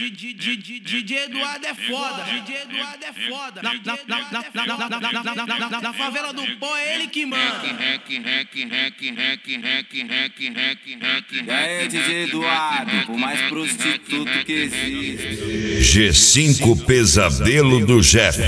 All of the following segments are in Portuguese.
DJ Eduardo é foda, DJ Eduardo é foda. Na favela do pó é ele que manda. E aí, DJ Eduardo, o mais prostituto que existe. G5 Pesadelo do Jeff.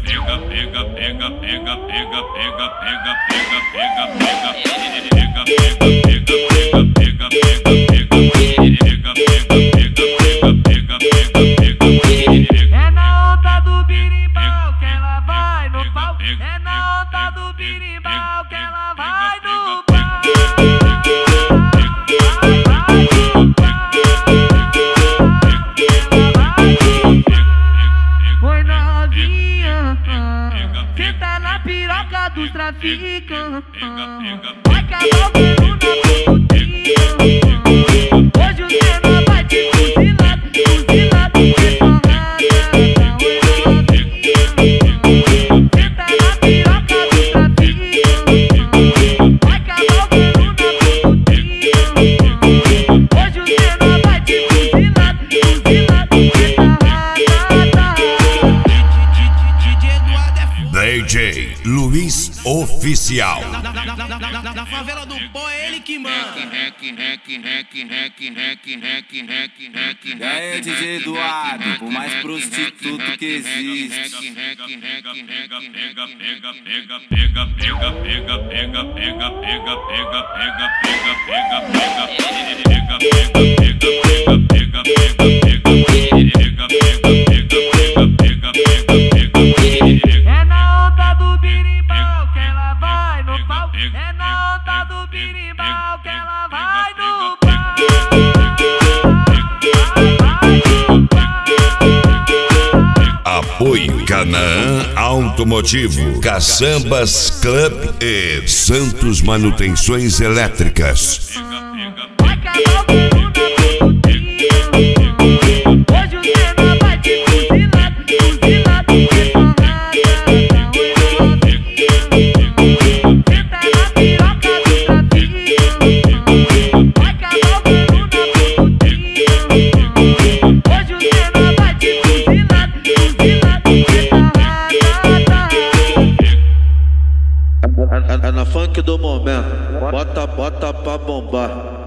É na onda do birimbau que ela vai no pau. É na onda do birimbau que ela vai no pau. Foi novinha, senta na piroca dos traficantes. Vai acabar o pelo na putinha. Hoje o Senna vai te fuzilar, fuzilar de porrada. Oi novinha, senta na piroca dos traficantes. Vai acabar o pelo na putinha. Hoje o Senna vai te fuzilar, fuzilar de porrada. DJ Eduardo é foda. DJ Luiz Oficial. Na favela do pó é ele que manda. E aí, DJ Eduardo, o mais prostituto que existe. É na onda do birimbau que ela vai no pau. É na onda do birimbau que ela vai no pau. Apoio Canaã Automotivo, Caçambas Club e Santos Manutenções Elétricas. Vai acabar o pelo na putinha. Hoje o Senna vai te fuzilar, fuzilar de porrada. Oi novinha, senta na piroca dos traficantes. Vai acabar o pelo na putinha. Hoje o Senna vai te fuzilar, fuzilar de porrada. É na funk do momento, bota pra bombar.